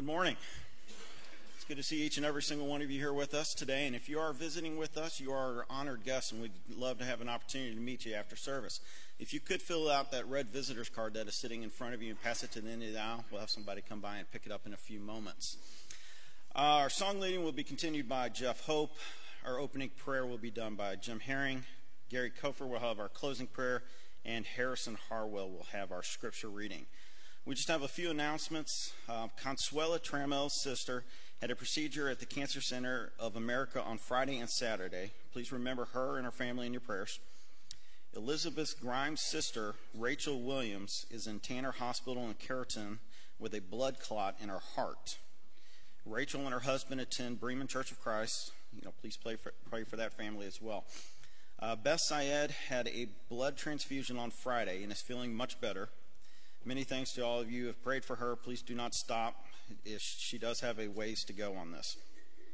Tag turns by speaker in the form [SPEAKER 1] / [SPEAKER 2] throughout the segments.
[SPEAKER 1] Good morning. It's good to see each and every single one of you here with us today. And if you are visiting with us, you are our honored guests, and we'd love to have an opportunity to meet you after service. If you could fill out that red visitor's card that is sitting in front of you and pass it to the end of the aisle, we'll have somebody come by and pick it up in a few moments. Our song leading will be continued by Jeff Hope. Our opening prayer will be done by Jim Herring. Gary Kofer will have our closing prayer, and Harrison Harwell will have our scripture reading. We just have a few announcements. Consuela Tramel's sister had a procedure at the Cancer Center of America on Friday and Saturday. Please remember her and her family in your prayers. Elizabeth Grimes' sister, Rachel Williams, is in Tanner Hospital in Carrollton with a blood clot in her heart. Rachel and her husband attend Bremen Church of Christ. Please pray for that family as well. Beth Syed had a blood transfusion on Friday and is feeling much better. Many thanks to all of you who have prayed for her. Please do not stop. She does have a ways to go on this.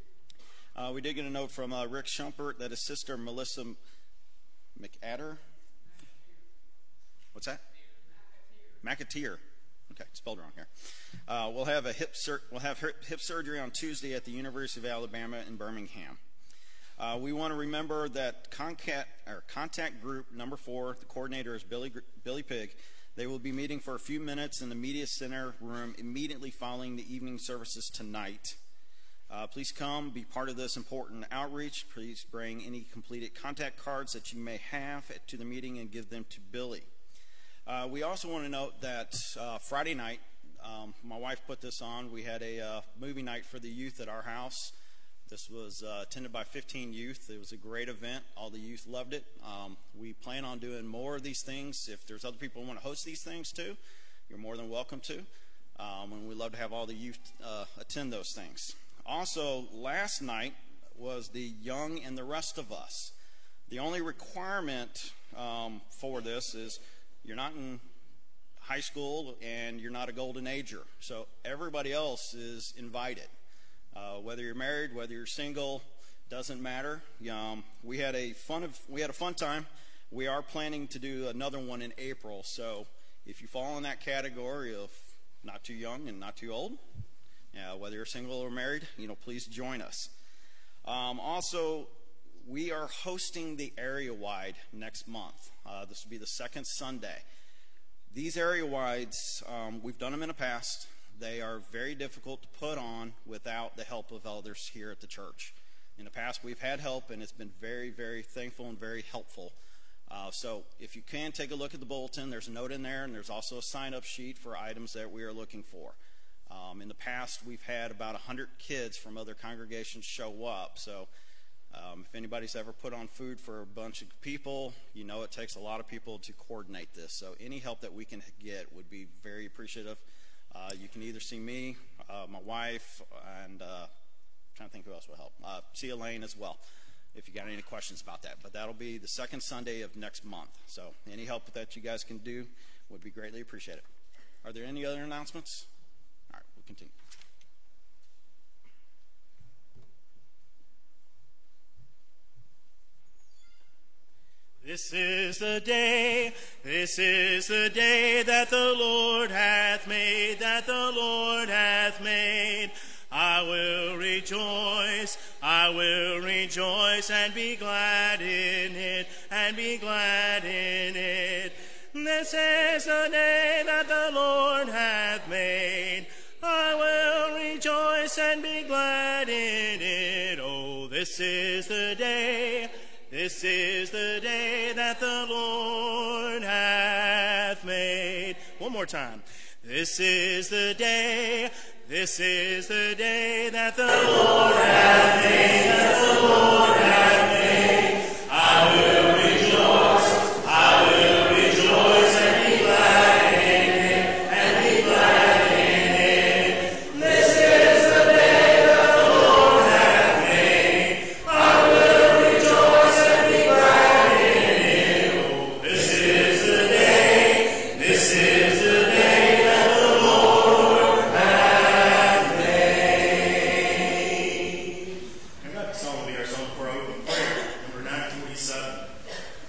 [SPEAKER 1] We did get a note from Rick Schumpert that his sister Melissa McAdder. What's that? McAteer. Okay, spelled wrong here. We'll have hip surgery on Tuesday at the University of Alabama in Birmingham. We want to remember that contact group number 4. The coordinator is Billy Pig. They will be meeting for a few minutes in the media center room immediately following the evening services tonight. Please come, be part of this important outreach. Please bring any completed contact cards that you may have to the meeting and give them to Billy. We also want to note that Friday night, my wife put this on. We had a movie night for the youth at our house. This was attended by 15 youth. It was a great event. All the youth loved it. We plan on doing more of these things. If there's other people who want to host these things too, you're more than welcome to. And we'd love to have all the youth attend those things. Also, last night was the Young and the Rest of Us. The only requirement for this is you're not in high school and you're not a golden ager. So everybody else is invited. Whether you're married, whether you're single, doesn't matter. We had a fun time. We are planning to do another one in April. So if you fall in that category of not too young and not too old, whether you're single or married, please join us. Also, we are hosting the Area Wide next month. This will be the second Sunday. These Area Wides, we've done them in the past. They are very difficult to put on without the help of elders here at the church. In the past, we've had help, and it's been very, very thankful and very helpful. So if you can, take a look at the bulletin. There's a note in there, and there's also a sign-up sheet for items that we are looking for. In the past, we've had about 100 kids from other congregations show up. So if anybody's ever put on food for a bunch of people, it takes a lot of people to coordinate this. So any help that we can get would be very appreciative. You can either see me, my wife, and I'm trying to think who else will help. See Elaine as well, if you got any questions about that. But that'll be the second Sunday of next month. So any help that you guys can do would be greatly appreciated. Are there any other announcements? All right, we'll continue.
[SPEAKER 2] This is the day that the Lord hath made, that the Lord hath made. I will rejoice and be glad in it, and be glad in it. This is the day that the Lord hath made. I will rejoice and be glad in it. Oh, this is the day that the Lord hath made. One more time. This is the day that the Lord hath made, that the Lord hath made. I will rejoice and be glad in it, and be glad in it. This is the day that the Lord hath made. I will rejoice and be glad in it. Oh, this is the day that the Lord hath made. And that song will be our song for opening prayer, number 927.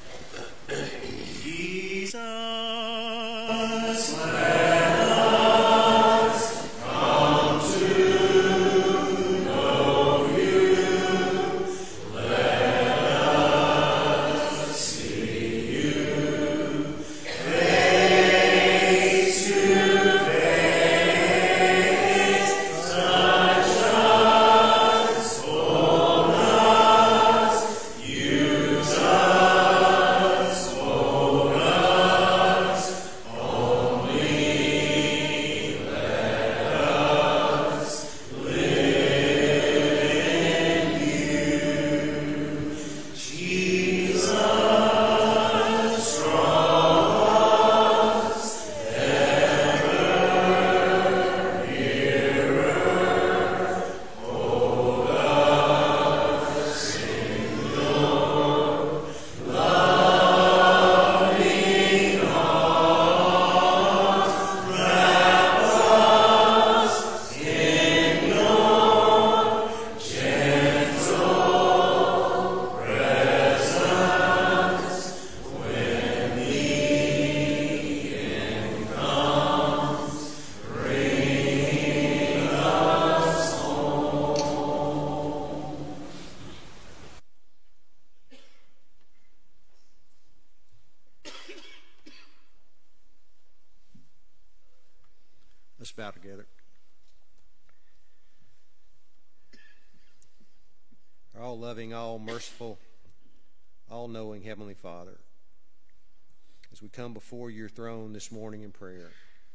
[SPEAKER 3] Let's bow together. Our all-loving, all-merciful, all-knowing Heavenly Father, as we come before your throne this morning in prayer,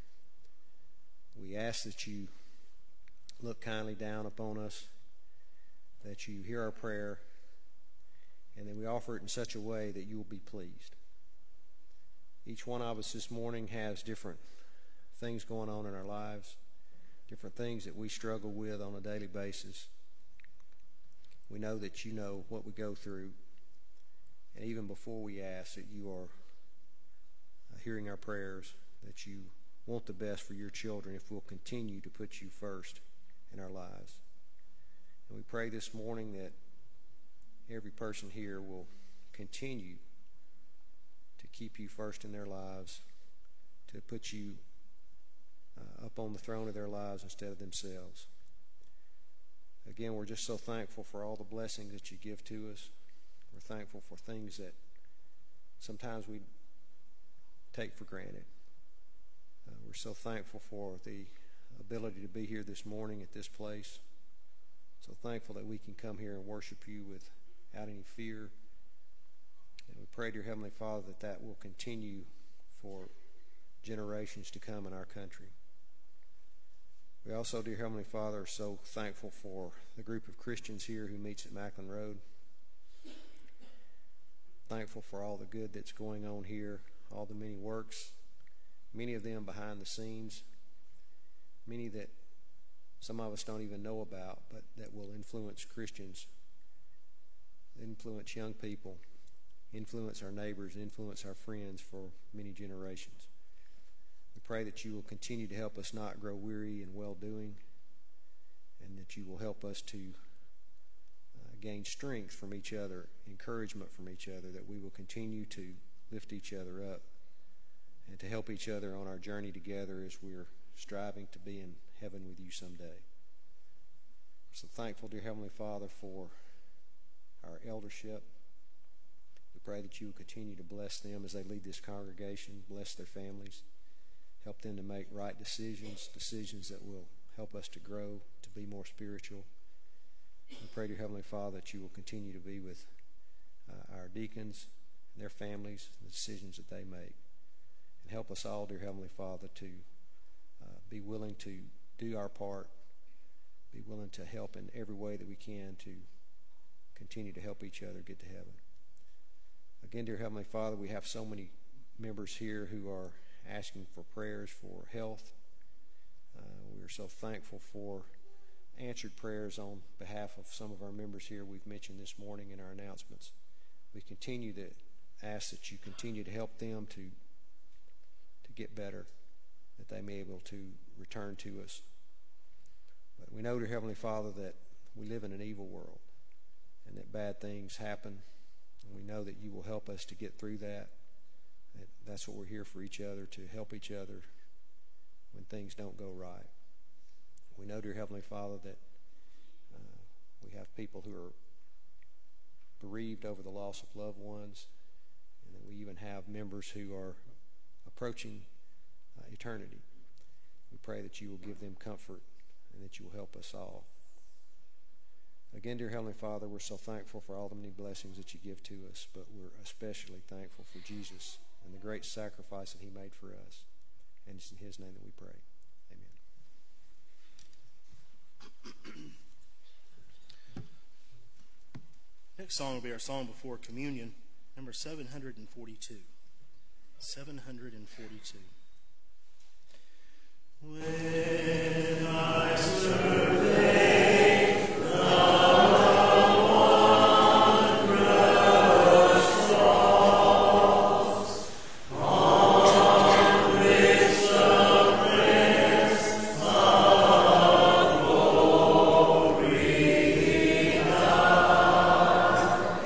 [SPEAKER 3] we ask that you look kindly down upon us, that you hear our prayer, and that we offer it in such a way that you will be pleased. Each one of us this morning has different things going on in our lives, different things that we struggle with on a daily basis. We know that you know what we go through, and even before we ask, that you are hearing our prayers, that you want the best for your children if we'll continue to put you first in our lives. And we pray this morning that every person here will continue to keep you first in their lives, to put you up on the throne of their lives instead of themselves. Again, we're just so thankful for all the blessings that you give to us. We're thankful for things that sometimes we take for granted. We're so thankful for the ability to be here this morning at this place. So thankful that we can come here and worship you without any fear. And we pray, dear Heavenly Father, that that will continue for generations to come in our country. We also, dear Heavenly Father, are so thankful for the group of Christians here who meets at Macklin Road. Thankful for all the good that's going on here, all the many works, many of them behind the scenes, many that some of us don't even know about, but that will influence Christians, influence young people, influence our neighbors, influence our friends for many generations. We pray that you will continue to help us not grow weary in well-doing, and that you will help us to gain strength from each other, encouragement from each other, that we will continue to lift each other up and to help each other on our journey together as we're striving to be in heaven with you someday. We're so thankful, dear Heavenly Father, for our eldership. We pray that you will continue to bless them as they lead this congregation, bless their families, help them to make right decisions, decisions that will help us to grow, to be more spiritual. We pray, dear Heavenly Father, that you will continue to be with our deacons and their families, the decisions that they make. And help us all, dear Heavenly Father, to be willing to do our part, be willing to help in every way that we can to continue to help each other get to heaven. Again, dear Heavenly Father, we have so many members here who are asking for prayers for health. We are so thankful for answered prayers on behalf of some of our members here we've mentioned this morning in our announcements. We continue to ask that you continue to help them to get better, that they may be able to return to us. But we know, dear Heavenly Father, that we live in an evil world and that bad things happen, and we know that you will help us to get through that. That's what we're here for each other, to help each other when things don't go right. We know, dear Heavenly Father, that we have people who are bereaved over the loss of loved ones, and that we even have members who are approaching eternity. We pray that you will give them comfort and that you will help us all. Again, dear Heavenly Father, we're so thankful for all the many blessings that you give to us, but we're especially thankful for Jesus and the great sacrifice that he made for us. And it's in his name that we pray. Amen.
[SPEAKER 2] Next song will be our song before communion, number 742. 742. When I survey the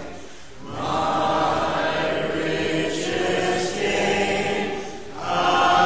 [SPEAKER 4] I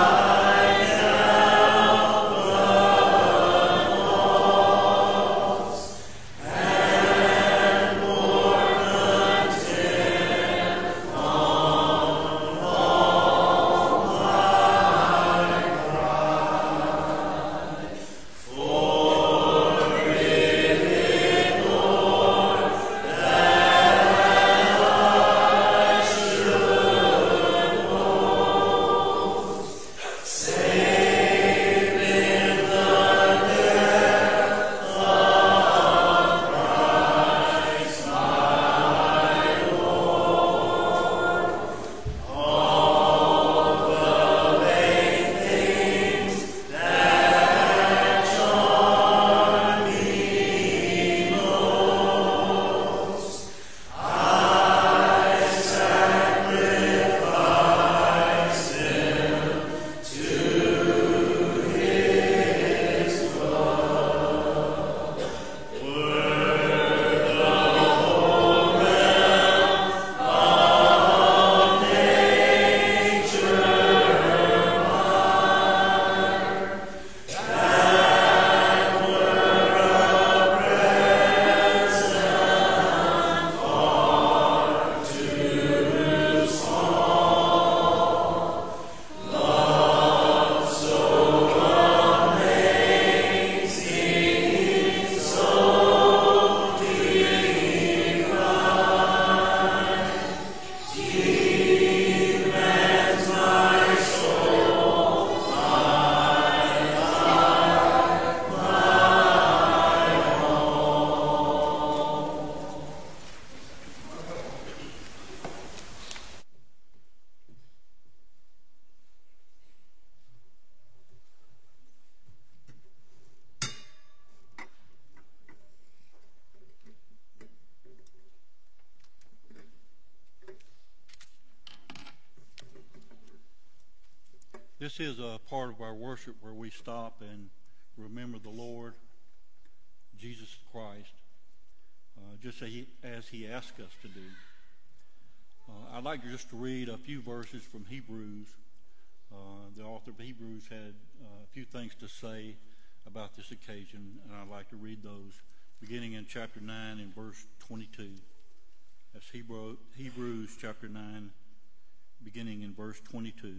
[SPEAKER 4] This is a part of our worship where we stop and remember the Lord, Jesus Christ, just as he asked us to do. I'd like just to read a few verses from Hebrews. The author of Hebrews had a few things to say about this occasion, and I'd like to read those beginning in chapter 9 and verse 22. That's Hebrews chapter 9, beginning in verse 22.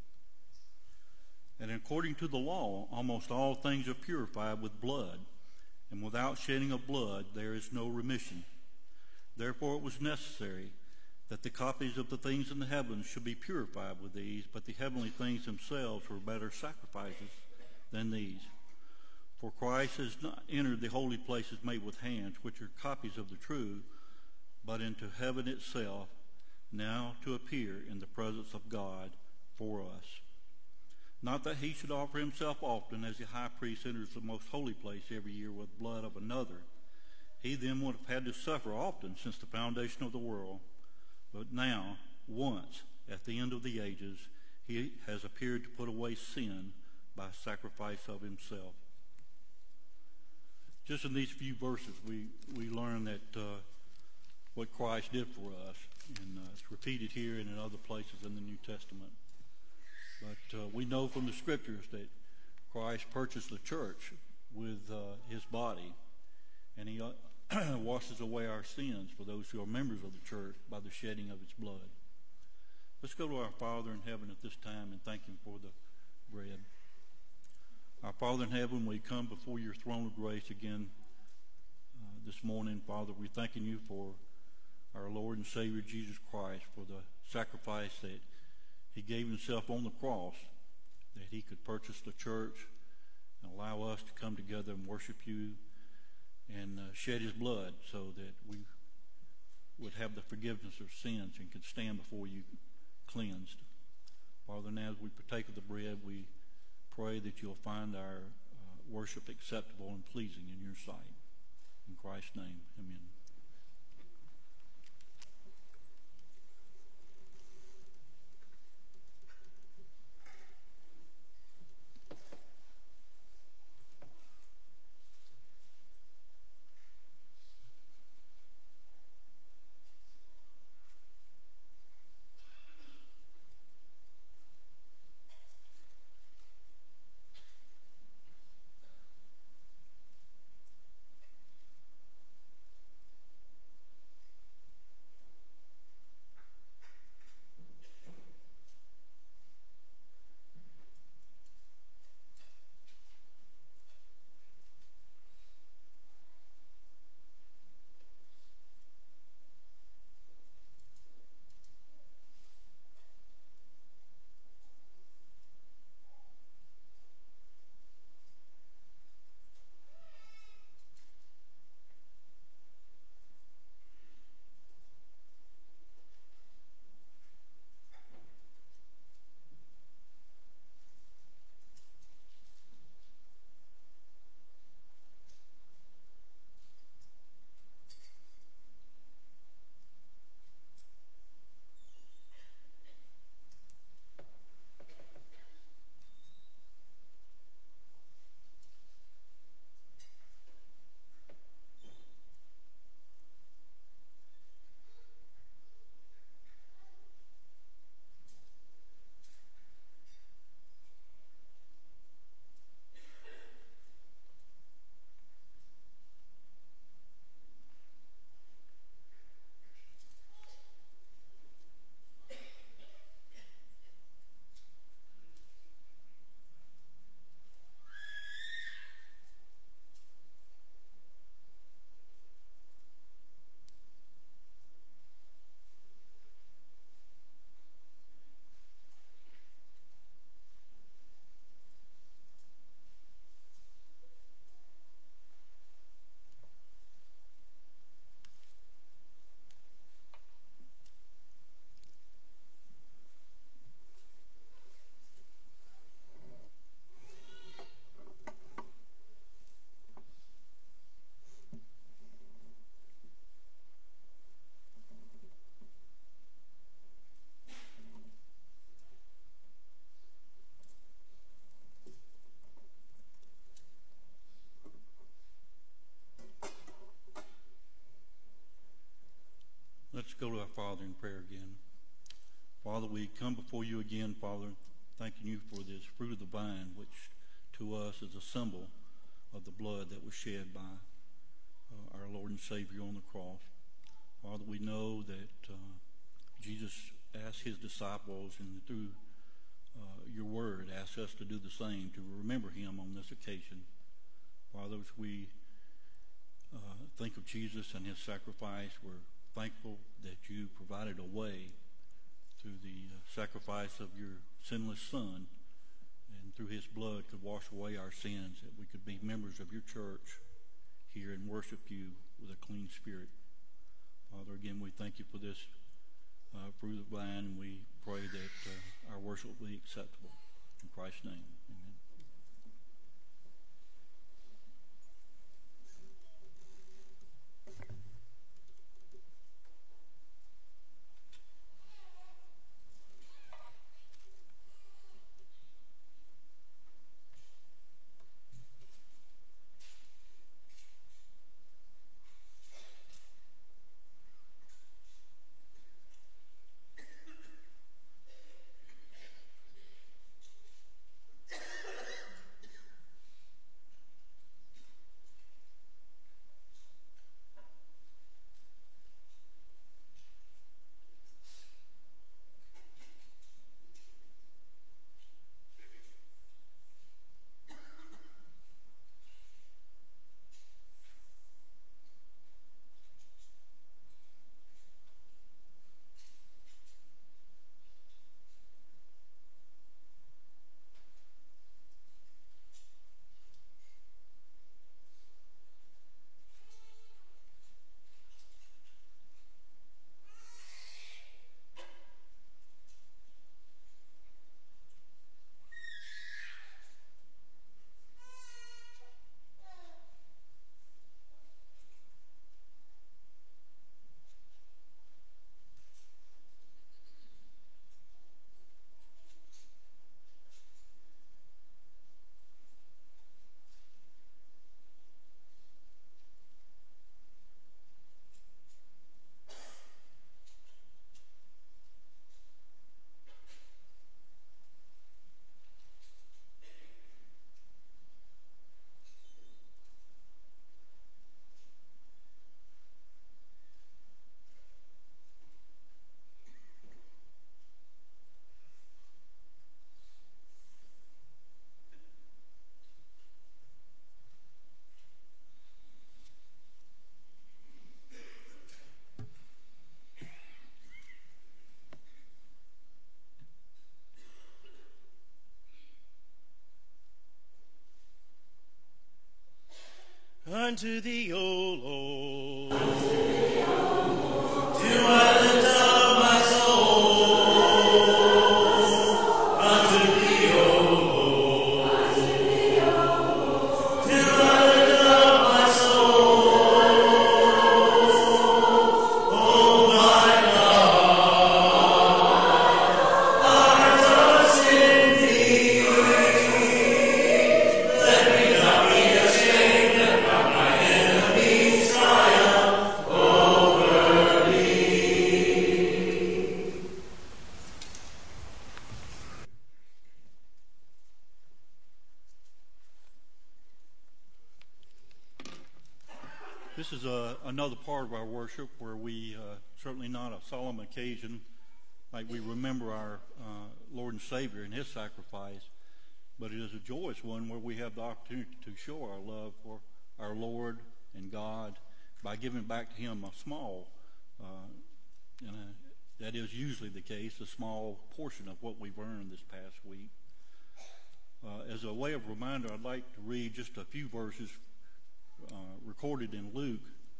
[SPEAKER 4] And according to the law, almost all things are purified with blood, and without shedding of blood there is no remission. Therefore it was necessary that the copies of the things in the heavens should be purified with these, but the heavenly things themselves were better sacrifices than these. For Christ has not entered the holy places made with hands, which are copies of the true, but into heaven itself, now to appear in the presence of God for us. Not that he should offer himself often, as the high priest enters the most holy place every year with blood of another. He then would have had to suffer often since the foundation of the world. But now, once, at the end of the ages, he has appeared to put away sin by sacrifice of himself. Just in these few verses, we learn that what Christ did for us, and it's repeated here and in other places in the New Testament. But we know from the Scriptures that Christ purchased the church with his body, and he washes away our sins for those who are members of the church by the shedding of its blood. Let's go to our Father in heaven at this time and thank him for the bread. Our Father in heaven, we come before your throne of grace again this morning. Father, we're thanking you for our Lord and Savior Jesus Christ, for the sacrifice that he gave himself on the cross, that he could purchase the church and allow us to come together and worship you, and shed his blood so that we would have the forgiveness of sins and could stand before you cleansed. Father, now as we partake of the bread, we pray that you'll find our worship acceptable and pleasing in your sight. In Christ's name, amen. our Father in prayer again. Father, we come before you again, Father, thanking you for this fruit of the vine, which to us is a symbol of the blood that was shed by our Lord and Savior on the cross. Father, we know that Jesus asked his disciples, and through your word, asked us to do the same, to remember him on this occasion. Father, as we think of Jesus and his sacrifice, we're thankful that you provided a way through the sacrifice of your sinless Son, and through his blood could wash away our sins, that we could be members of your church here and worship you with a clean spirit. Father, again, we thank you for this fruit of the vine, and we pray that our worship will be acceptable. In Christ's name, amen.
[SPEAKER 2] Unto thee, O Lord, do I lift up my soul. Unto thee, O Lord, do I lift up my soul. Oh my God, I trust in thee. Let me not be ashamed of my enemies triumph over me.
[SPEAKER 4] This is another part of our worship where we, certainly not a solemn occasion, like we remember our Lord and Savior and his sacrifice, but it is a joyous one where we have the opportunity to show our love for our Lord and God by giving back to him a small, that is usually the case, a small portion of what we've earned this past week. As a way of reminder, I'd like to read just a few verses recorded in Luke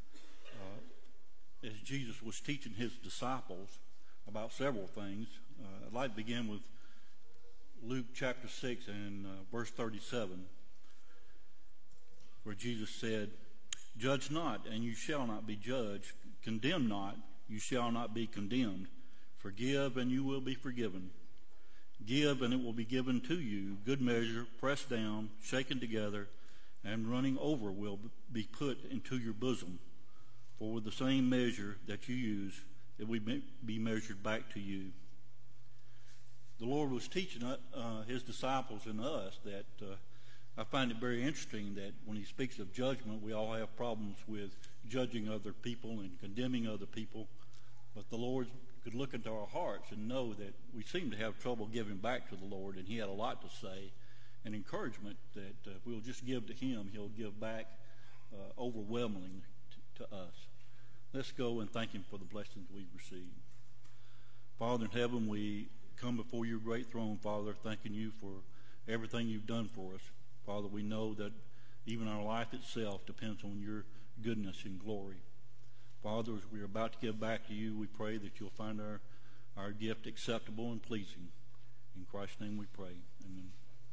[SPEAKER 4] as Jesus was teaching his disciples about several things. I'd like to begin with Luke chapter 6 and verse 37, where Jesus said, "Judge not, and you shall not be judged. Condemn not, you shall not be condemned. Forgive, and you will be forgiven. Give, and it will be given to you. Good measure, pressed down, shaken together, and running over will be put into your bosom. For with the same measure that you use, that we may be measured back to you. The Lord was teaching his disciples and us that I find it very interesting that when he speaks of judgment, we all have problems with judging other people and condemning other people. But the Lord could look into our hearts and know that we seem to have trouble giving back to the Lord, and he had a lot to say and encouragement that if we'll just give to him, he'll give back overwhelmingly to us. Let's go and thank him for the blessings we've received. Father in heaven, we come before your great throne, Father, thanking you for everything you've done for us. Father, we know that even our life itself depends on your goodness and glory. Father, as we're about to give back to you, we pray that you'll find our gift acceptable and pleasing. In Christ's name we pray. Amen.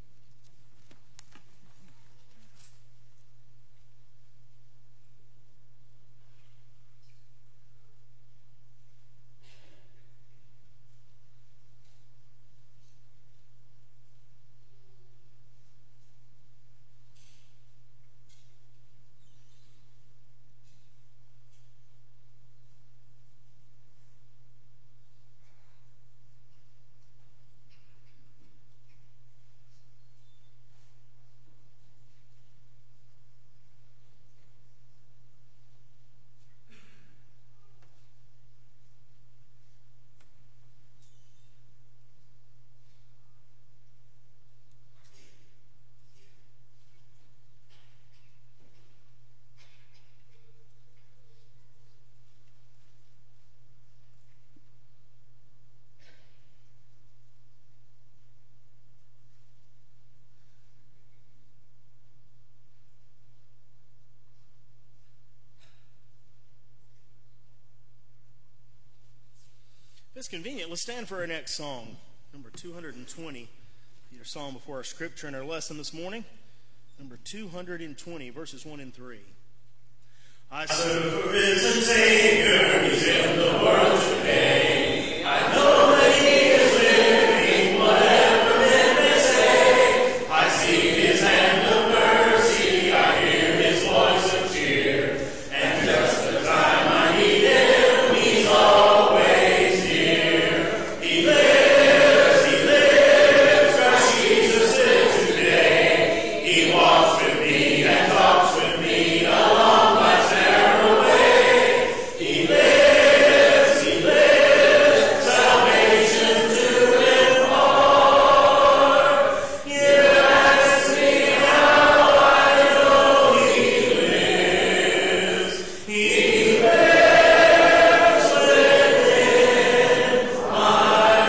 [SPEAKER 2] If it's convenient, let's stand for our next song, number 220. Your song before our scripture and our lesson this morning, number 220, verses 1 and 3. I serve a risen Savior, he's in the world today. I know that he is living, whatever men may say. I see his hand of mercy, I hear his voice of cheer. And just the time I need him, he's always near. He lives, Christ Jesus lives today. He walks with me and talks with me along life's narrow way. He lives, salvation to impart. You ask me how I know he lives. He lives within my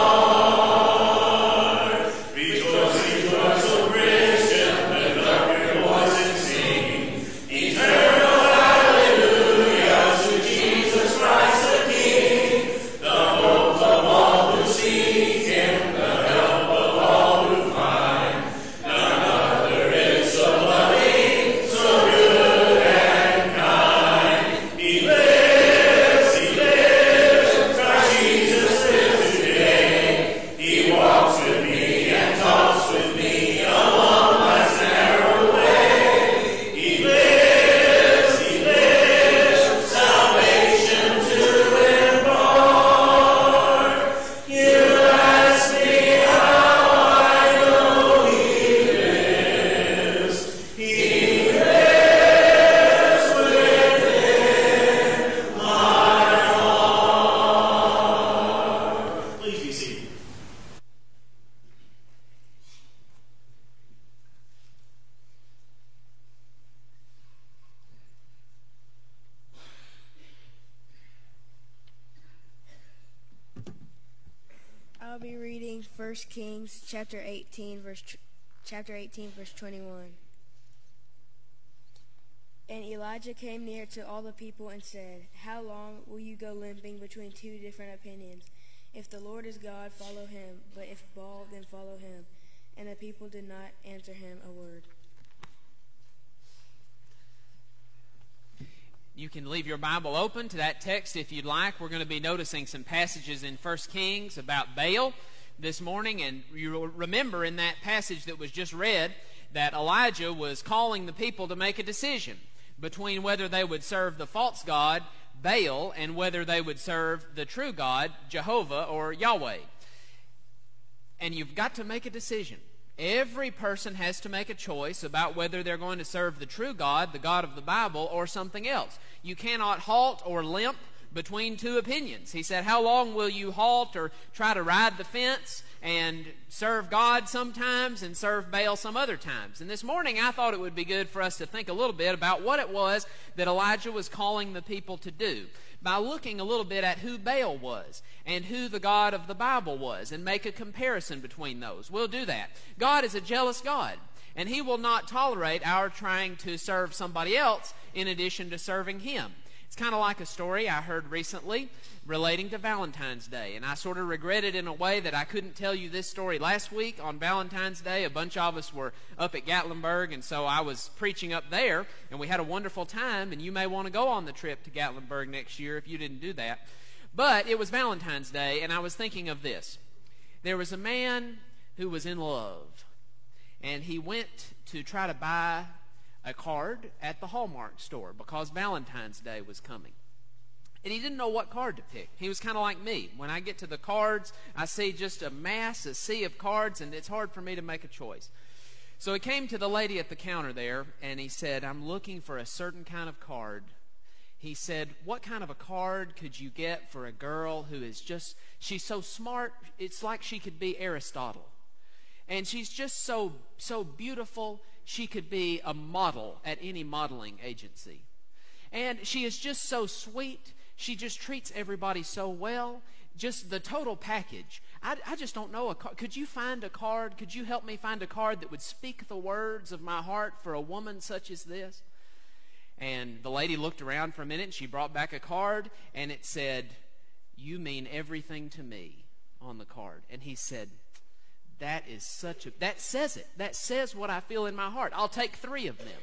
[SPEAKER 2] heart. Rejoice, O Christian, lift up your voice and sing. Eternal hallelujah to Jesus Christ the King, the hope of all who seek him, the help of all who find. None other is so loving, so good and kind. He lives, Christ Jesus lives today. He walks with me and talks with me along life's narrow way. He lives, salvation to impart. You ask me how I know he lives. He lives within my heart. Please be seated.
[SPEAKER 5] I'll be reading 1 Kings chapter 18, verse 21. And Elijah came near to all the people and said, "How long will you go limping between two different opinions? If the Lord is God, follow him, but if Baal, then follow him." And the people did not answer him a word.
[SPEAKER 6] You can leave your Bible open to that text if you'd like. We're going to be noticing some passages in 1 Kings about Baal this morning. And you remember in that passage that was just read that Elijah was calling the people to make a decision between whether they would serve the false god Baal and whether they would serve the true God, Jehovah or Yahweh. And you've got to make a decision. Every person has to make a choice about whether they're going to serve the true God, the God of the Bible, or something else. You cannot halt or limp between two opinions. He said, how long will you halt or try to ride the fence and serve God sometimes and serve Baal some other times? And this morning I thought it would be good for us to think a little bit about what it was that Elijah was calling the people to do, by looking a little bit at who Baal was and who the God of the Bible was, and make a comparison between those. We'll do that. God is a jealous God, and He will not tolerate our trying to serve somebody else in addition to serving Him. It's kind of like a story I heard recently relating to Valentine's Day, and I sort of regretted in a way that I couldn't tell you this story last week. On Valentine's Day, a bunch of us were up at Gatlinburg, and so I was preaching up there, and we had a wonderful time, and you may want to go on the trip to Gatlinburg next year if you didn't do that. But it was Valentine's Day, and I was thinking of this. There was a man who was in love, and he went to try to buy a card at the Hallmark store because Valentine's Day was coming. And he didn't know what card to pick. He was kind of like me. When I get to the cards, I see just a sea of cards, and it's hard for me to make a choice. So he came to the lady at the counter there, and he said, I'm looking for a certain kind of card. He said, what kind of a card could you get for a girl who is just, she's so smart, it's like she could be Aristotle. And she's just so beautiful, she could be a model at any modeling agency. And she is just so sweet, she just treats everybody so well. Just the total package. I just don't know. Could you find a card? Could you help me find a card that would speak the words of my heart for a woman such as this? And the lady looked around for a minute, and she brought back a card, and it said, you mean everything to me, on the card. And he said, that says it. That says what I feel in my heart. I'll take 3 of them.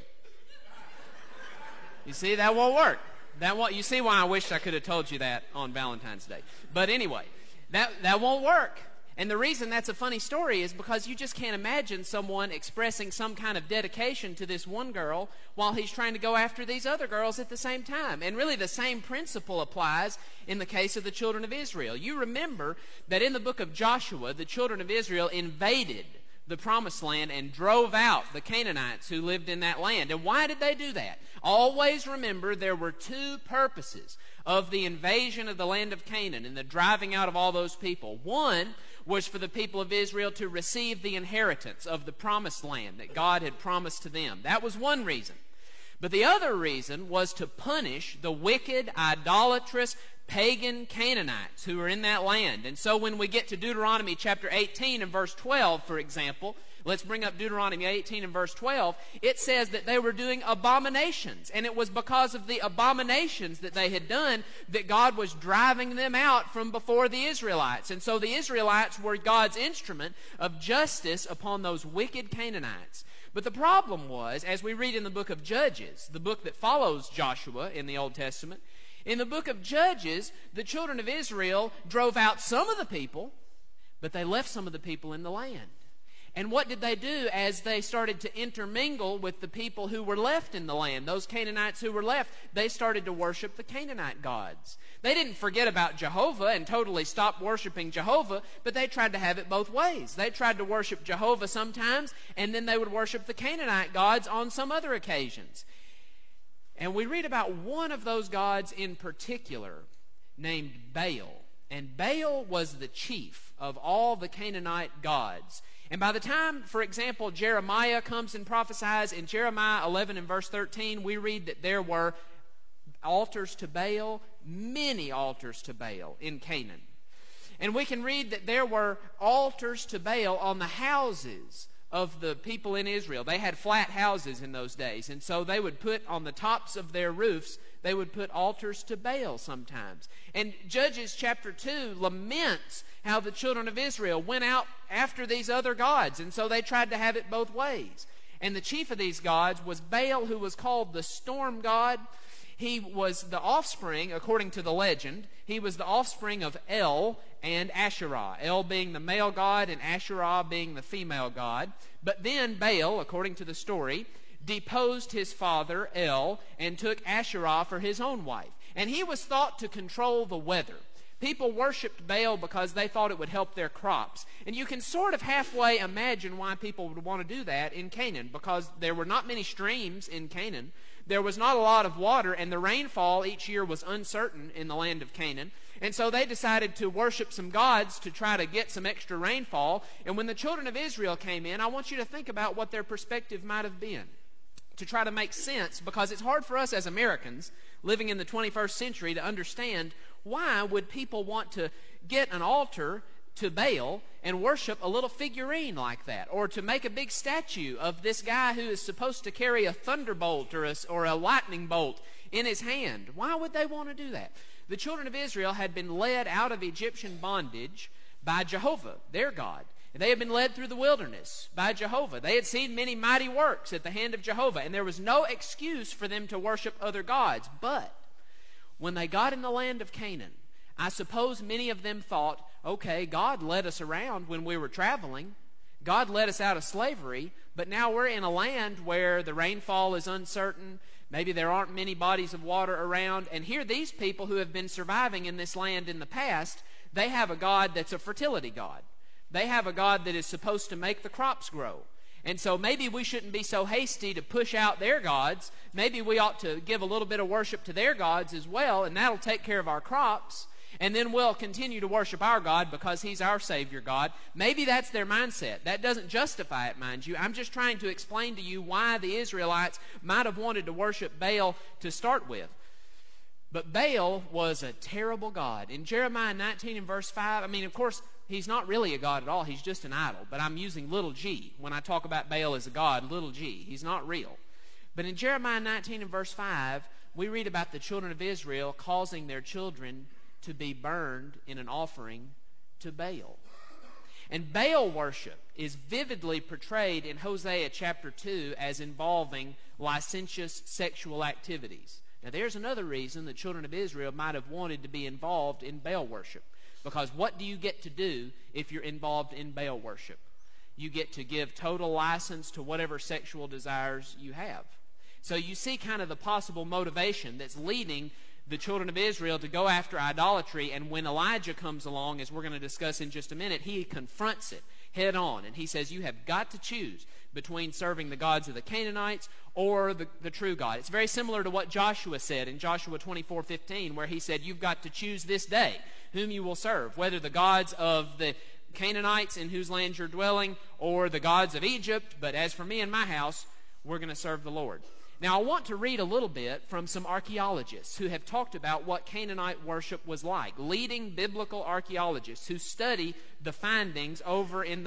[SPEAKER 6] You see, that won't work. You see why I wish I could have told you that on Valentine's Day. But anyway, that won't work. And the reason that's a funny story is because you just can't imagine someone expressing some kind of dedication to this one girl while he's trying to go after these other girls at the same time. And really the same principle applies in the case of the children of Israel. You remember that in the book of Joshua, the children of Israel invaded the promised land and drove out the Canaanites who lived in that land. And why did they do that? Always remember there were 2 purposes of the invasion of the land of Canaan and the driving out of all those people. One was for the people of Israel to receive the inheritance of the promised land that God had promised to them. That was one reason. But the other reason was to punish the wicked, idolatrous, pagan Canaanites who were in that land. And so when we get to Deuteronomy chapter 18 and verse 12, for example, let's bring up Deuteronomy 18 and verse 12, it says that they were doing abominations. And it was because of the abominations that they had done that God was driving them out from before the Israelites. And so the Israelites were God's instrument of justice upon those wicked Canaanites. But the problem was, as we read in the book of Judges, the book that follows Joshua in the Old Testament, in the book of Judges, the children of Israel drove out some of the people, but they left some of the people in the land. And what did they do as they started to intermingle with the people who were left in the land? Those Canaanites who were left, they started to worship the Canaanite gods. They didn't forget about Jehovah and totally stop worshiping Jehovah, but they tried to have it both ways. They tried to worship Jehovah sometimes, and then they would worship the Canaanite gods on some other occasions. And we read about one of those gods in particular named Baal. And Baal was the chief of all the Canaanite gods. And by the time, for example, Jeremiah comes and prophesies, in Jeremiah 11 and verse 13, we read that there were altars to Baal, many altars to Baal in Canaan. And we can read that there were altars to Baal on the houses of the people in Israel. They had flat houses in those days, and so they would put on the tops of their roofs, they would put altars to Baal sometimes. And Judges chapter 2 laments how the children of Israel went out after these other gods, and so they tried to have it both ways. And the chief of these gods was Baal, who was called the storm god. He was the offspring, according to the legend, he was the offspring of El and Asherah. El being the male god and Asherah being the female god. But then Baal, according to the story, deposed his father El and took Asherah for his own wife. And he was thought to control the weather. People worshipped Baal because they thought it would help their crops. And you can sort of halfway imagine why people would want to do that in Canaan, because there were not many streams in Canaan. There was not a lot of water, and the rainfall each year was uncertain in the land of Canaan. And so they decided to worship some gods to try to get some extra rainfall. And when the children of Israel came in, I want you to think about what their perspective might have been, to try to make sense, because it's hard for us as Americans living in the 21st century to understand why would people want to get an altar to Baal and worship a little figurine like that, or to make a big statue of this guy who is supposed to carry a thunderbolt or a lightning bolt in his hand. Why would they want to do that? The children of Israel had been led out of Egyptian bondage by Jehovah, their God. They had been led through the wilderness by Jehovah. They had seen many mighty works at the hand of Jehovah, and there was no excuse for them to worship other gods. But when they got in the land of Canaan, I suppose many of them thought, okay, God led us around when we were traveling. God led us out of slavery, but now we're in a land where the rainfall is uncertain. Maybe there aren't many bodies of water around. And here these people who have been surviving in this land in the past, they have a God that's a fertility God. They have a God that is supposed to make the crops grow. And so maybe we shouldn't be so hasty to push out their gods. Maybe we ought to give a little bit of worship to their gods as well, and that'll take care of our crops. And then we'll continue to worship our God because He's our Savior God. Maybe that's their mindset. That doesn't justify it, mind you. I'm just trying to explain to you why the Israelites might have wanted to worship Baal to start with. But Baal was a terrible God. In Jeremiah 19 and verse 5, I mean, of course, he's not really a god at all. He's just an idol. But I'm using little g. When I talk about Baal as a god, little g. He's not real. But in Jeremiah 19 and verse 5, we read about the children of Israel causing their children to be burned in an offering to Baal. And Baal worship is vividly portrayed in Hosea chapter 2 as involving licentious sexual activities. Now there's another reason the children of Israel might have wanted to be involved in Baal worship. Because what do you get to do if you're involved in Baal worship? You get to give total license to whatever sexual desires you have. So you see kind of the possible motivation that's leading the children of Israel to go after idolatry. And when Elijah comes along, as we're going to discuss in just a minute, he confronts it head on. And he says, you have got to choose between serving the gods of the Canaanites or the true God. It's very similar to what Joshua said in Joshua 24:15, where he said, you've got to choose this day whom you will serve, whether the gods of the Canaanites in whose land you're dwelling or the gods of Egypt. But as for me and my house, we're going to serve the Lord. Now, I want to read a little bit from some archaeologists who have talked about what Canaanite worship was like. Leading biblical archaeologists who study the findings over in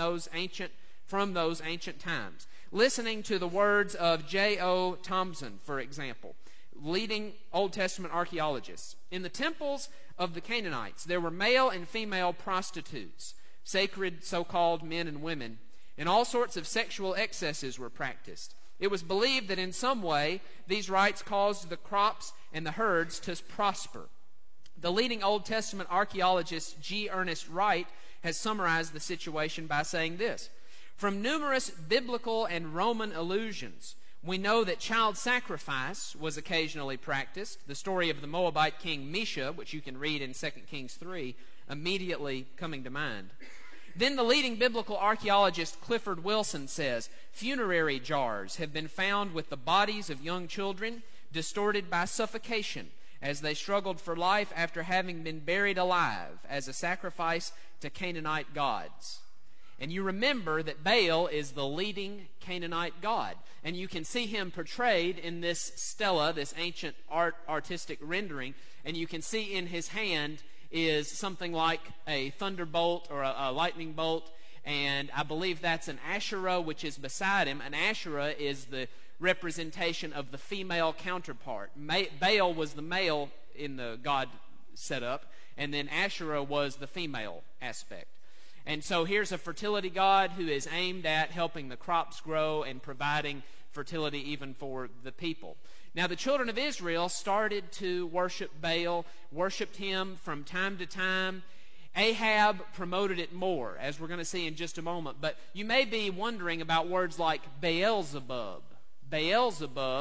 [SPEAKER 6] from those ancient times. Listening to the words of J.O. Thompson, for example, leading Old Testament archaeologists. In the temples of the Canaanites, there were male and female prostitutes, sacred so-called men and women, and all sorts of sexual excesses were practiced. It was believed that in some way these rites caused the crops and the herds to prosper. The leading Old Testament archaeologist G. Ernest Wright has summarized the situation by saying this: from numerous biblical and Roman allusions, we know that child sacrifice was occasionally practiced. The story of the Moabite king Mesha, which you can read in 2 Kings 3, immediately coming to mind. Then the leading biblical archaeologist Clifford Wilson says, funerary jars have been found with the bodies of young children distorted by suffocation as they struggled for life after having been buried alive as a sacrifice to Canaanite gods. And you remember that Baal is the leading Canaanite god. And you can see him portrayed in this stela, this ancient artistic rendering. And you can see in his hand is something like a thunderbolt or a lightning bolt. And I believe that's an Asherah, which is beside him. An Asherah is the representation of the female counterpart. Baal was the male in the god setup. And then Asherah was the female aspect. And so here's a fertility god who is aimed at helping the crops grow and providing fertility even for the people. Now the children of Israel started to worship Baal, worshipped him from time to time. Ahab promoted it more, as we're going to see in just a moment. But you may be wondering about words like Beelzebub. Beelzebub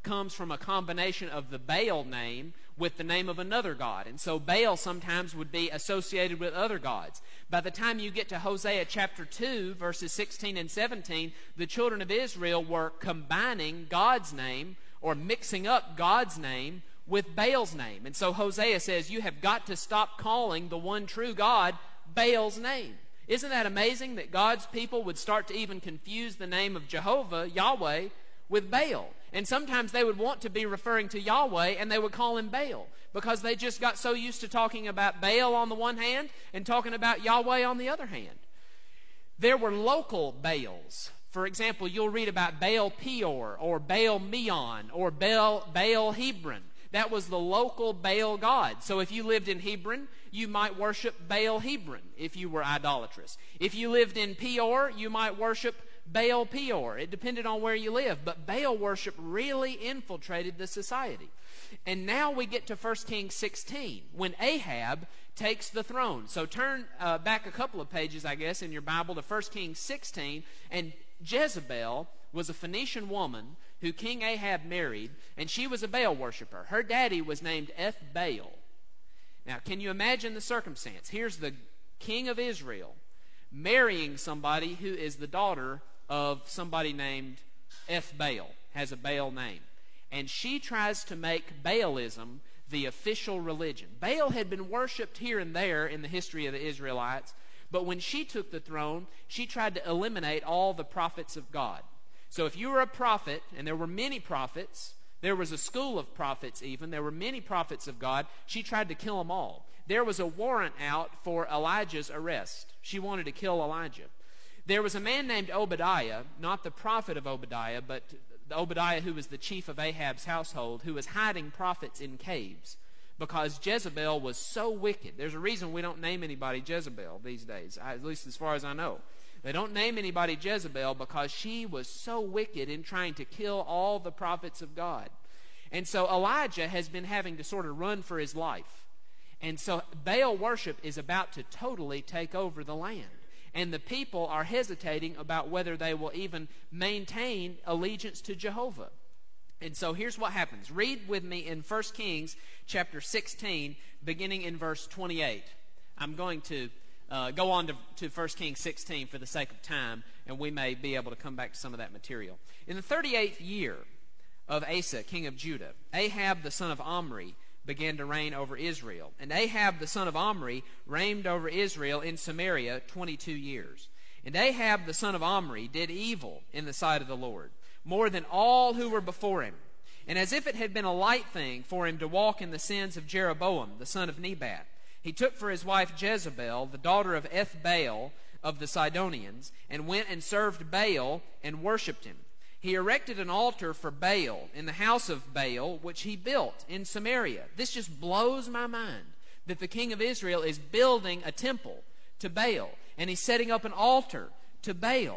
[SPEAKER 6] comes from a combination of the Baal name with the name of another god. And so Baal sometimes would be associated with other gods. By the time you get to Hosea chapter 2, verses 16 and 17, the children of Israel were combining God's name or mixing up God's name with Baal's name. And so Hosea says, you have got to stop calling the one true God Baal's name. Isn't that amazing that God's people would start to even confuse the name of Jehovah, Yahweh, with Baal? And sometimes they would want to be referring to Yahweh and they would call him Baal because they just got so used to talking about Baal on the one hand and talking about Yahweh on the other hand. There were local Baals. For example, you'll read about Baal Peor or Baal Meon or Baal Hebron. That was the local Baal god. So if you lived in Hebron, you might worship Baal Hebron if you were idolatrous. If you lived in Peor, you might worship Baal Peor. It depended on where you lived. But Baal worship really infiltrated the society. And now we get to 1 Kings 16, when Ahab takes the throne. So turn back a couple of pages, I guess, in your Bible to 1 Kings 16. And Jezebel was a Phoenician woman who King Ahab married, and she was a Baal worshiper. Her daddy was named Ethbaal. Now, can you imagine the circumstance? Here's the king of Israel marrying somebody who is the daughter of somebody named Ethbaal, has a Baal name. And she tries to make Baalism the official religion. Baal had been worshipped here and there in the history of the Israelites, but when she took the throne, she tried to eliminate all the prophets of God. So if you were a prophet, and there were many prophets, there was a school of prophets even, there were many prophets of God, she tried to kill them all. There was a warrant out for Elijah's arrest. She wanted to kill Elijah. There was a man named Obadiah, not the prophet of Obadiah, but Obadiah who was the chief of Ahab's household, who was hiding prophets in caves because Jezebel was so wicked. There's a reason we don't name anybody Jezebel these days, at least as far as I know. They don't name anybody Jezebel because she was so wicked in trying to kill all the prophets of God. And so Elijah has been having to sort of run for his life. And so Baal worship is about to totally take over the land. And the people are hesitating about whether they will even maintain allegiance to Jehovah. And so here's what happens. Read with me in 1 Kings chapter 16, beginning in verse 28. I'm going to go on to 1 Kings 16 for the sake of time, and we may be able to come back to some of that material. In the 38th year of Asa, king of Judah, Ahab the son of Omri began to reign over Israel. And Ahab the son of Omri reigned over Israel in Samaria 22 years. And Ahab the son of Omri did evil in the sight of the Lord, more than all who were before him. And as if it had been a light thing for him to walk in the sins of Jeroboam the son of Nebat, he took for his wife Jezebel, the daughter of Ethbaal of the Sidonians, and went and served Baal and worshipped him. He erected an altar for Baal in the house of Baal, which he built in Samaria. This just blows my mind, that the king of Israel is building a temple to Baal, and he's setting up an altar to Baal.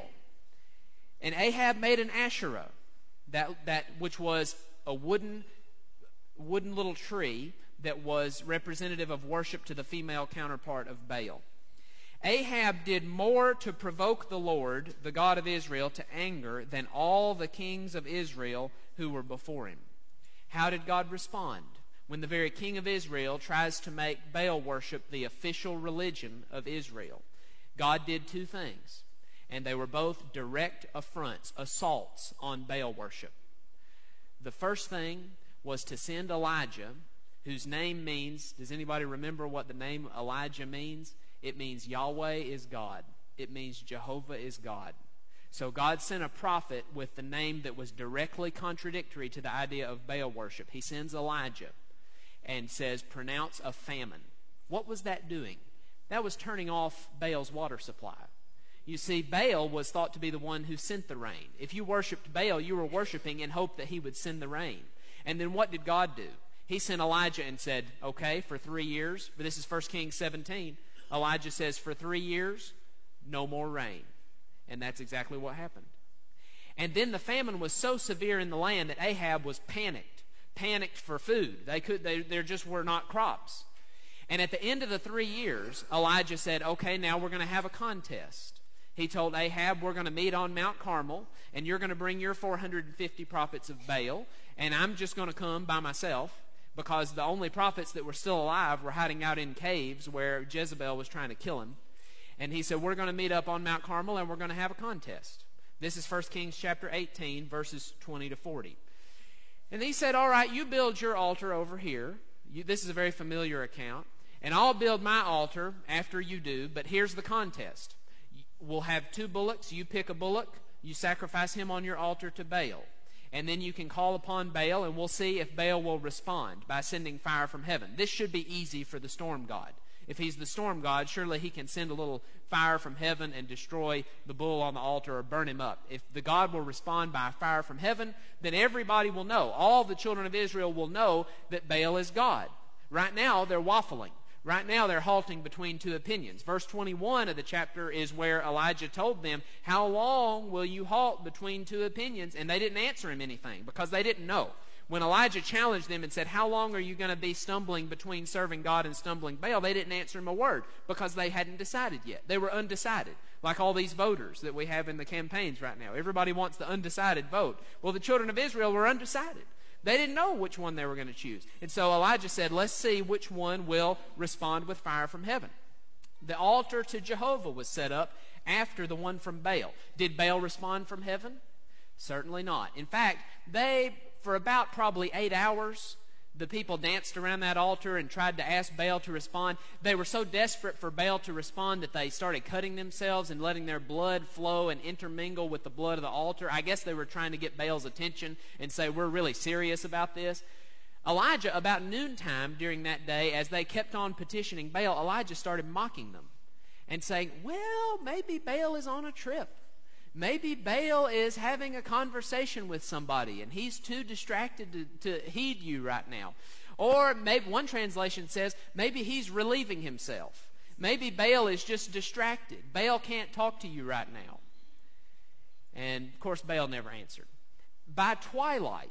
[SPEAKER 6] And Ahab made an Asherah, that which was a wooden little tree that was representative of worship to the female counterpart of Baal. Ahab did more to provoke the Lord, the God of Israel, to anger than all the kings of Israel who were before him. How did God respond when the very king of Israel tries to make Baal worship the official religion of Israel? God did two things, and they were both direct affronts, assaults on Baal worship. The first thing was to send Elijah, whose name means, does anybody remember what the name Elijah means? It means Yahweh is God. It means Jehovah is God. So God sent a prophet with the name that was directly contradictory to the idea of Baal worship. He sends Elijah and says, pronounce a famine. What was that doing? That was turning off Baal's water supply. You see, Baal was thought to be the one who sent the rain. If you worshipped Baal, you were worshiping in hope that he would send the rain. And then what did God do? He sent Elijah and said, okay, for 3 years, but this is 1 Kings 17, Elijah says, for 3 years, no more rain. And that's exactly what happened. And then the famine was so severe in the land that Ahab was panicked for food. There just were not crops. And at the end of the 3 years, Elijah said, okay, now we're going to have a contest. He told Ahab, we're going to meet on Mount Carmel, and you're going to bring your 450 prophets of Baal, and I'm just going to come by myself, because the only prophets that were still alive were hiding out in caves where Jezebel was trying to kill him. And he said, we're going to meet up on Mount Carmel, and we're going to have a contest. This is 1 Kings chapter 18, verses 20 to 40. And he said, all right, you build your altar over here. This is a very familiar account. And I'll build my altar after you do, but here's the contest. We'll have 2 bullocks. You pick a bullock. You sacrifice him on your altar to Baal. And then you can call upon Baal, and we'll see if Baal will respond by sending fire from heaven. This should be easy for the storm god. If he's the storm god, surely he can send a little fire from heaven and destroy the bull on the altar or burn him up. If the God will respond by fire from heaven, then everybody will know. All the children of Israel will know that Baal is God. Right now, they're waffling. Right now, they're halting between 2 opinions. Verse 21 of the chapter is where Elijah told them, how long will you halt between 2 opinions? And they didn't answer him anything because they didn't know. When Elijah challenged them and said, how long are you going to be stumbling between serving God and stumbling Baal? They didn't answer him a word because they hadn't decided yet. They were undecided, like all these voters that we have in the campaigns right now. Everybody wants the undecided vote. Well, the children of Israel were undecided. They didn't know which one they were going to choose. And so Elijah said, let's see which one will respond with fire from heaven. The altar to Jehovah was set up after the one from Baal. Did Baal respond from heaven? Certainly not. In fact, for about probably 8 hours, the people danced around that altar and tried to ask Baal to respond. They were so desperate for Baal to respond that they started cutting themselves and letting their blood flow and intermingle with the blood of the altar. I guess they were trying to get Baal's attention and say, we're really serious about this. Elijah, about noontime during that day, as they kept on petitioning Baal, Elijah started mocking them and saying, well, maybe Baal is on a trip. Maybe Baal is having a conversation with somebody and he's too distracted to heed you right now. Or maybe one translation says maybe he's relieving himself. Maybe Baal is just distracted. Baal can't talk to you right now. And of course Baal never answered. By twilight,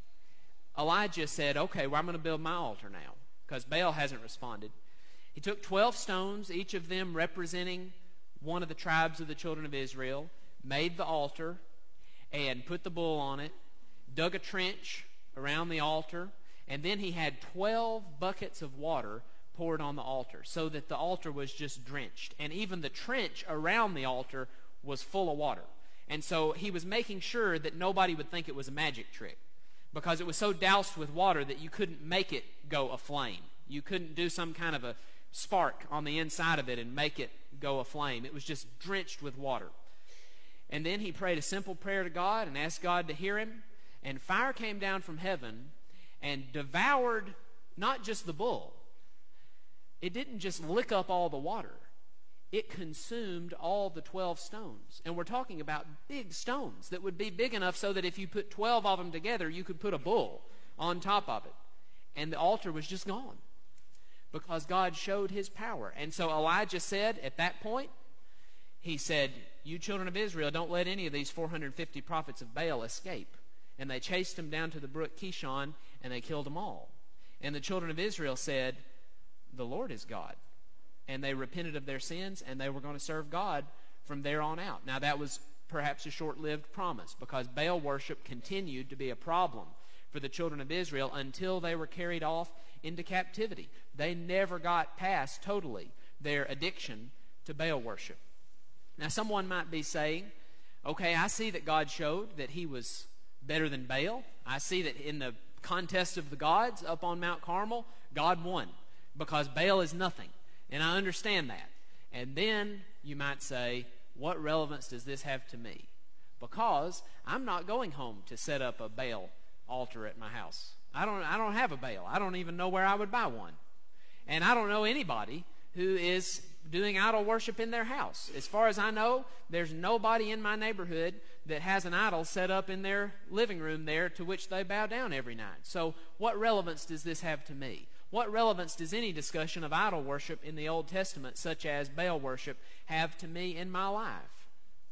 [SPEAKER 6] Elijah said, okay, well, I'm going to build my altar now because Baal hasn't responded. He took 12 stones, each of them representing one of the tribes of the children of Israel, made the altar and put the bull on it, dug a trench around the altar, and then he had 12 buckets of water poured on the altar so that the altar was just drenched. And even the trench around the altar was full of water. And so he was making sure that nobody would think it was a magic trick because it was so doused with water that you couldn't make it go aflame. You couldn't do some kind of a spark on the inside of it and make it go aflame. It was just drenched with water. And then he prayed a simple prayer to God and asked God to hear him. And fire came down from heaven and devoured not just the bull. It didn't just lick up all the water. It consumed all the 12 stones. And we're talking about big stones that would be big enough so that if you put 12 of them together, you could put a bull on top of it. And the altar was just gone because God showed his power. And so Elijah said at that point, he said, you children of Israel, don't let any of these 450 prophets of Baal escape. And they chased them down to the brook Kishon, and they killed them all. And the children of Israel said, the Lord is God. And they repented of their sins, and they were going to serve God from there on out. Now, that was perhaps a short-lived promise, because Baal worship continued to be a problem for the children of Israel until they were carried off into captivity. They never got past totally their addiction to Baal worship. Now, someone might be saying, okay, I see that God showed that he was better than Baal. I see that in the contest of the gods up on Mount Carmel, God won because Baal is nothing. And I understand that. And then you might say, what relevance does this have to me? Because I'm not going home to set up a Baal altar at my house. I don't have a Baal. I don't even know where I would buy one. And I don't know anybody who is doing idol worship in their house. As far as I know, there's nobody in my neighborhood that has an idol set up in their living room there to which they bow down every night. So what relevance does this have to me? What relevance does any discussion of idol worship in the Old Testament, such as Baal worship, have to me in my life?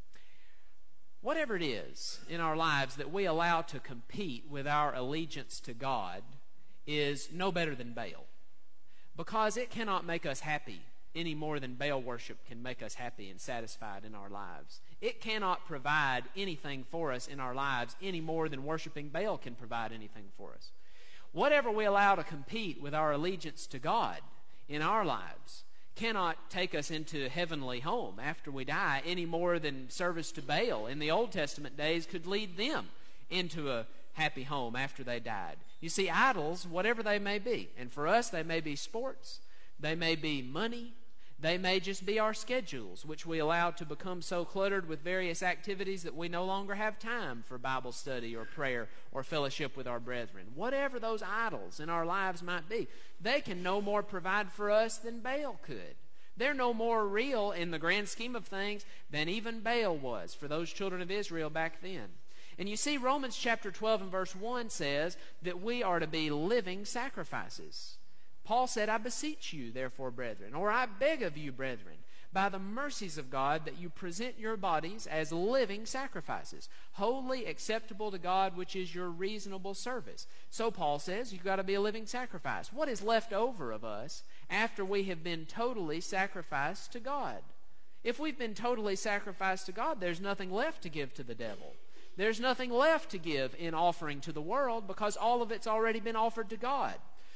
[SPEAKER 6] Whatever it is in our lives that we allow to compete with our allegiance to God is no better than Baal, because it cannot make us happy any more than Baal worship can make us happy and satisfied in our lives. It cannot provide anything for us in our lives any more than worshiping Baal can provide anything for us. Whatever we allow to compete with our allegiance to God in our lives cannot take us into heavenly home after we die any more than service to Baal in the Old Testament days could lead them into a happy home after they died. You see, idols, whatever they may be, and for us they may be sports, they may be money, they may just be our schedules, which we allow to become so cluttered with various activities that we no longer have time for Bible study or prayer or fellowship with our brethren. Whatever those idols in our lives might be, they can no more provide for us than Baal could. They're no more real in the grand scheme of things than even Baal was for those children of Israel back then. And you see, Romans chapter 12 and verse 1 says that we are to be living sacrifices. Paul said, I beseech you, therefore, brethren, or I beg of you, brethren, by the mercies of God, that you present your bodies as living sacrifices, wholly acceptable to God, which is your reasonable service. So Paul says, you've got to be a living sacrifice. What is left over of us after we have been totally sacrificed to God? If we've been totally sacrificed to God, there's nothing left to give to the devil. There's nothing left to give in offering to the world because all of it's already been offered to God.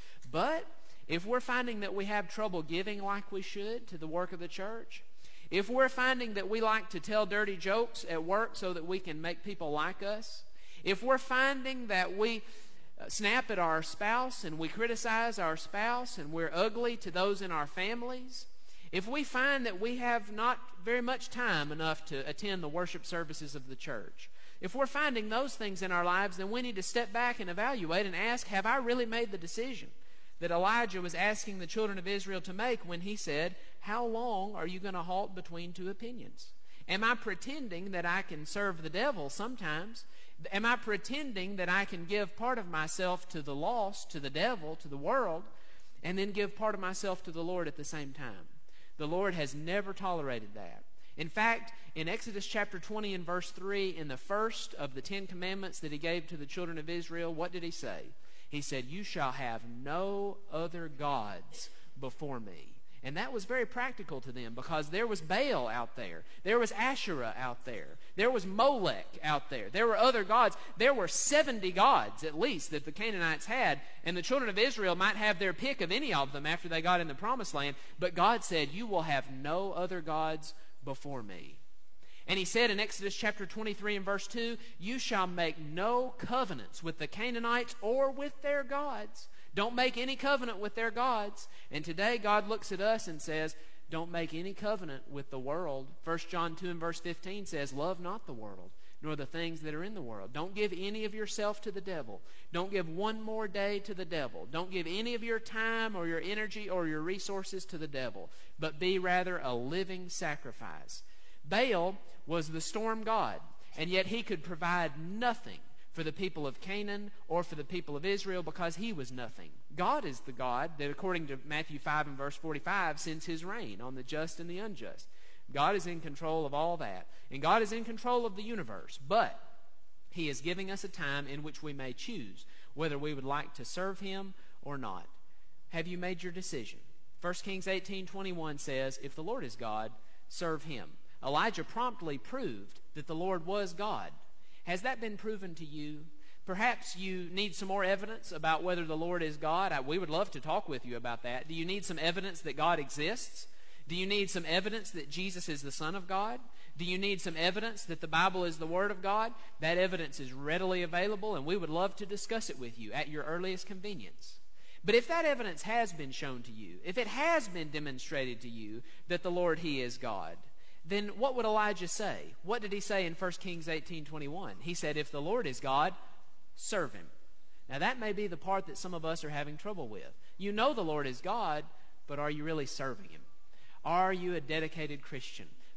[SPEAKER 6] But if we're finding that we have trouble giving like we should to the work of the church, if we're finding that we like to tell dirty jokes at work so that we can make people like us, if we're finding that we snap at our spouse and we criticize our spouse and we're ugly to those in our families, if we find that we have not very much time enough to attend the worship services of the church, if we're finding those things in our lives, then we need to step back and evaluate and ask, have I really made the decision that Elijah was asking the children of Israel to make when he said, how long are you going to halt between two opinions? Am I pretending that I can serve the devil sometimes? Am I pretending that I can give part of myself to the lost, to the devil, to the world, and then give part of myself to the Lord at the same time? The Lord has never tolerated that. In fact, in Exodus chapter 20 and verse 3, in the first of the 10 commandments that he gave to the children of Israel, what did he say? He said, you shall have no other gods before me. And that was very practical to them because there was Baal out there. There was Asherah out there. There was Molech out there. There were other gods. There were 70 gods at least that the Canaanites had. And the children of Israel might have their pick of any of them after they got in the promised land. But God said, you will have no other gods before me. And he said in Exodus chapter 23 and verse 2, you shall make no covenants with the Canaanites or with their gods. Don't make any covenant with their gods. And today God looks at us and says, don't make any covenant with the world. 1 John 2 and verse 15 says, love not the world, nor the things that are in the world. Don't give any of yourself to the devil. Don't give one more day to the devil. Don't give any of your time or your energy or your resources to the devil, but be rather a living sacrifice. Baal was the storm god, and yet he could provide nothing for the people of Canaan or for the people of Israel because he was nothing. God is the God that, according to Matthew 5 and verse 45, sends his rain on the just and the unjust. God is in control of all that, and God is in control of the universe, but he is giving us a time in which we may choose whether we would like to serve him or not. Have you made your decision? 1 Kings 18:21 says, if the Lord is God, serve him. Elijah promptly proved that the Lord was God. Has that been proven to you? Perhaps you need some more evidence about whether the Lord is God. We would love to talk with you about that. Do you need some evidence that God exists? Do you need some evidence that Jesus is the Son of God? Do you need some evidence that the Bible is the Word of God? That evidence is readily available, and we would love to discuss it with you at your earliest convenience. But if that evidence has been shown to you, if it has been demonstrated to you that the Lord, he is God, then what would Elijah say? What did he say in 1 Kings 18:21? He said, if the Lord is God, serve him. Now that may be the part that some of us are having trouble with. You know the Lord is God, but are you really serving him? Are you a dedicated Christian?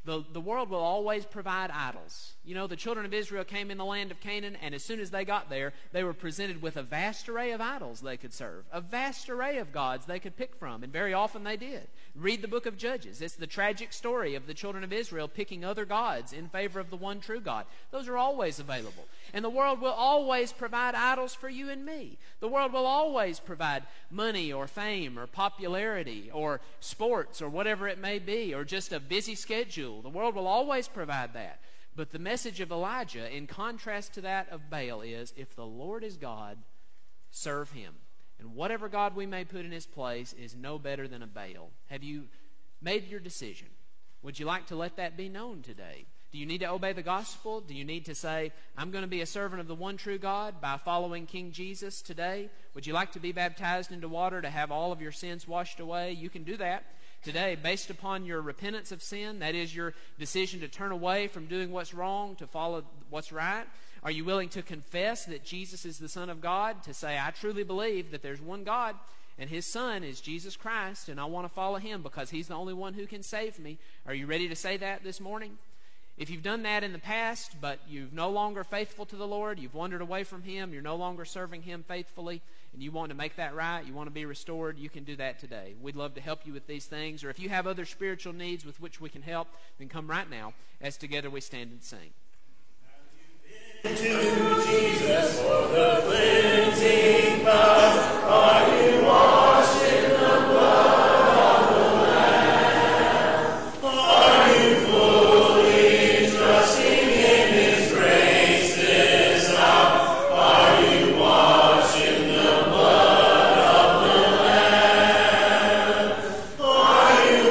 [SPEAKER 6] The world will always provide idols. You know, the children of Israel came in the land of Canaan, and as soon as they got there, they were presented with a vast array of idols they could serve, a vast array of gods they could pick from, and very often they did. Read the book of Judges. It's the tragic story of the children of Israel picking other gods in favor of the one true God. Those are always available. And the world will always provide idols for you and me. The world will always provide money or fame or popularity or sports or whatever it may be, or just a busy schedule. The world will always provide that. But the message of Elijah, in contrast to that of Baal, is if the Lord is God, serve him. And whatever God we may put in his place is no better than a Baal. Have you made your decision? Would you like to let that be known today? Do you need to obey the gospel? Do you need to say, I'm going to be a servant of the one true God by following King Jesus today? Would you like to be baptized into water to have all of your sins washed away? You can do that today based upon your repentance of sin. That is your decision to turn away from doing what's wrong to follow what's right. Are you willing to confess that Jesus is the Son of God? To say, I truly believe that there's one God and his Son is Jesus Christ, and I want to follow him because he's the only one who can save me. Are you ready to say that this morning? If you've done that in the past, but you're no longer faithful to the Lord, you've wandered away from him, you're no longer serving him faithfully, and you want to make that right, you want to be restored, you can do that today. We'd love to help you with these things. Or if you have other spiritual needs with which we can help, then come right now as together we stand and sing.
[SPEAKER 2] To Jesus for the cleansing power, are you washed in the blood of the Lamb? Are you fully trusting in his grace this hour? Are you washed in the blood of the Lamb? Are you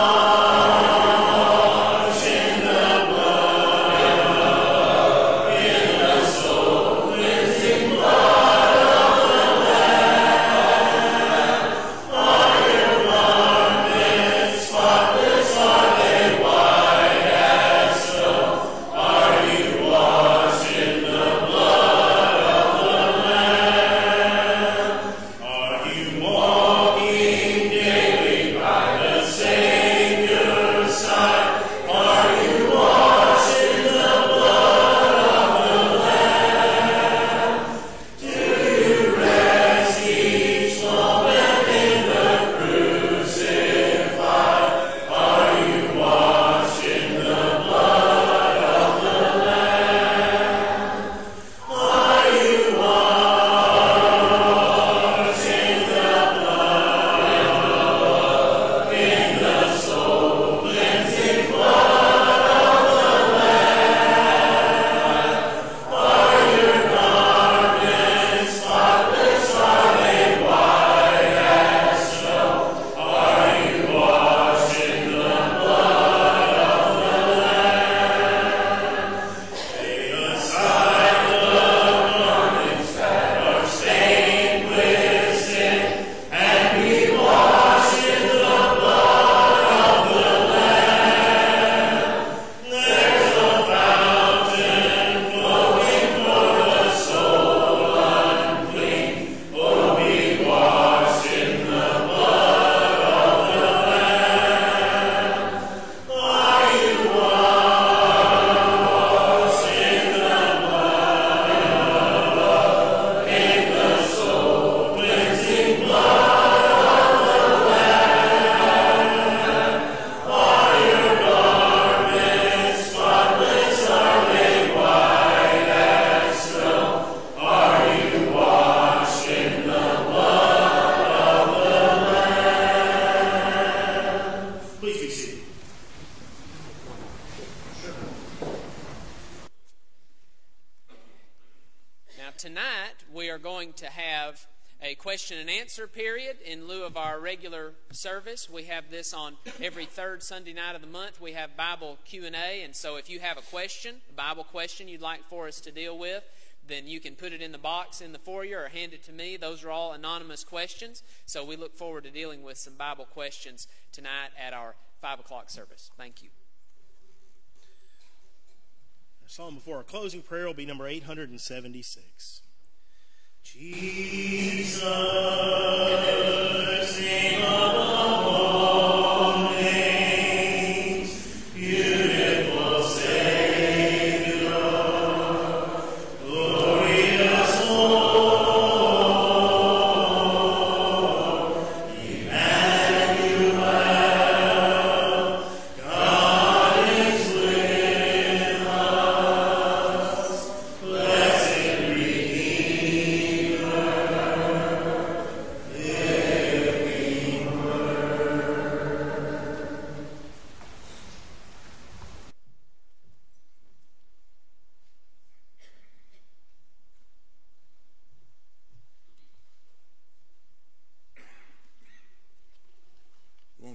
[SPEAKER 2] washed in the blood, in the soul cleansing blood of the Lamb? Are your garments spotless? Are they white as snow? Are you washed in the blood of the Lamb? Are you walking daily by the Savior's side? Are you washed in the blood of the Lamb? Do you rest each moment in the crucified? Are you washed in the blood of the Lamb? Are you washed in the blood, in the soul cleansing blood of the Lamb? Are your garments spotless? Are they white as snow? Are you washed in the blood of the Lamb? Lay aside the garments that are stained with sin, and be washed in the blood of the Lamb. There's a fountain flowing for the soul unclean. Oh, be washed in the blood of the Lamb. Are you washed in the blood, in the soul cleansing blood of the Lamb? Are your garments spotless? Are they white as snow? Are you washed in the blood of the Lamb? Please be seated.
[SPEAKER 6] Now, tonight we are going to have a question and answer period in lieu of our regular service. We have this on every third Sunday night of the month. We have Bible Q&A, and so if you have a question, a Bible question you'd like for us to deal with, then you can put it in the box in the foyer or hand it to me. Those are all anonymous questions, so we look forward to dealing with some Bible questions tonight at our 5 o'clock service. Thank you.
[SPEAKER 2] Our psalm before our closing prayer will be number 876. Jesus, name of all names, you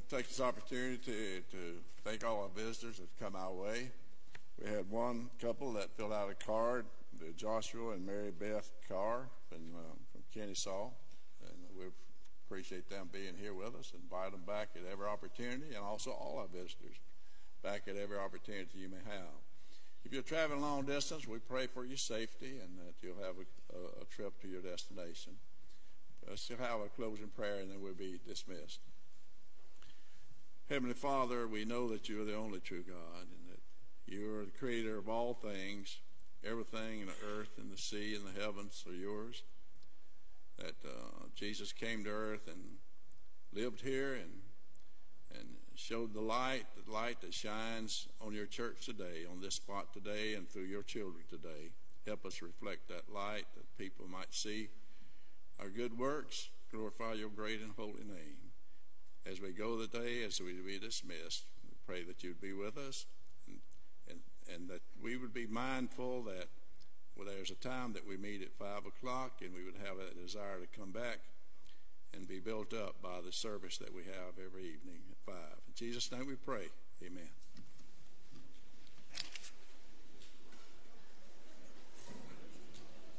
[SPEAKER 7] take this opportunity to thank all our visitors that come our way. We had one couple that filled out a card, the Joshua and Mary Beth Carr from Kennesaw, and we appreciate them being here with us. Invite them back at every opportunity, and also all our visitors back at every opportunity you may have. If you're traveling long distance, we pray for your safety and that you'll have a trip to your destination. Let's have a closing prayer, and then we'll be dismissed. Heavenly Father, we know that you are the only true God, and that you are the creator of all things. Everything in the earth and the sea and the heavens are yours. That Jesus came to earth and lived here and showed the light that shines on your church today, on this spot today, and through your children today. Help us reflect that light, that people might see our good works, glorify your great and holy name. As we go today, as we be dismissed, we pray that you'd be with us, and that we would be mindful that there's a time that we meet at 5 o'clock, and we would have a desire to come back and be built up by the service that we have every evening at 5. In Jesus' name we pray. Amen.